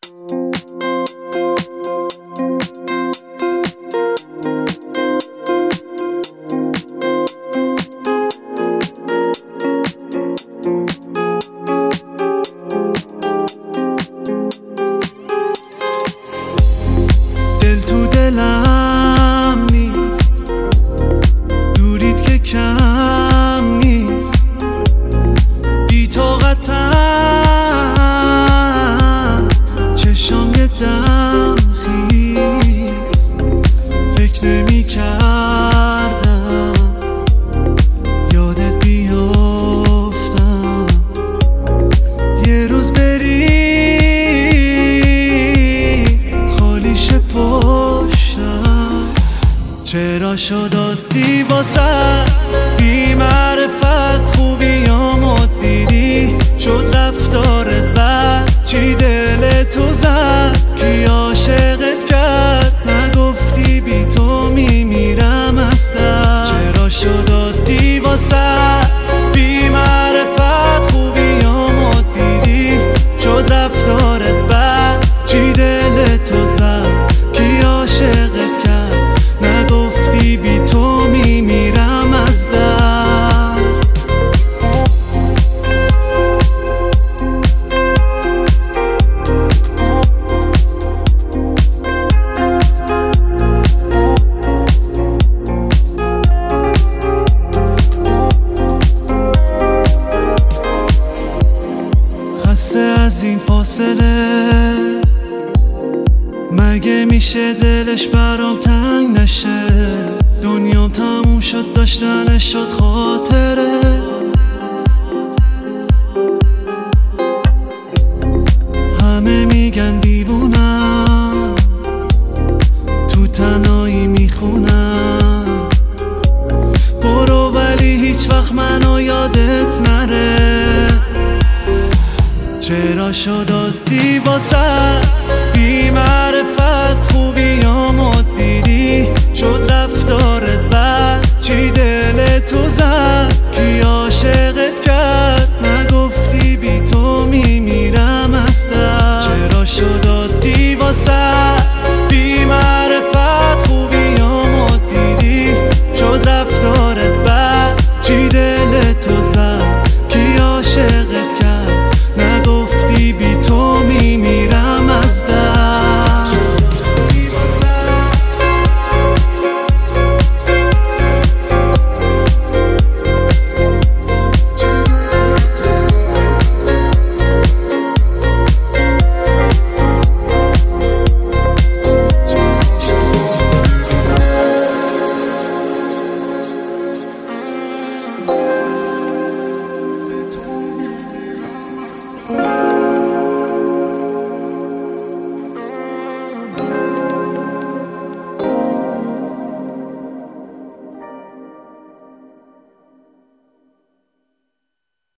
دل تو دلم نیست، دورید که کم نیست، بی طاقتم، چشام یه دم خیز، فکر نمی کردم یادت بیافتم، یه روز بری خالیش پشتم. چرا شد عادی واسه بی معرفت، خوبیامو دیدی شد رفتارت بد، چی دل تو زد کی عاشقت کرد، نگفتی بی تو میمیرم از درد. چرا شد عادی واسه بی معرفت، خوبیامو دیدی شد رفتارت بد، چی دل تو زد کی عاشقت کرد، نگفتی بی تو میمیرم از درد. خسته از این فاصله، مگه میشه دلش برام تنگ نشه، دنیام تموم شد داشتنش شد خاطره. همه میگن دیوونم، تو تنهایی میخونم، برو ولی هیچ وقت منو یادت نره. چرا شد عادی واسه بی معرفت، خوبیامو دیدی شد رفتارت بد، چی دل تو زد کی عاشقت کرد، نگفتی بی تو میمیرم از درد. چرا شد عادی واسه بی معرفت، خوبیامو دیدی شد رفتارت بد، چی دل تو زد کی عاشقت کرد، نگفتی بی تو میمیرم از درد. Oh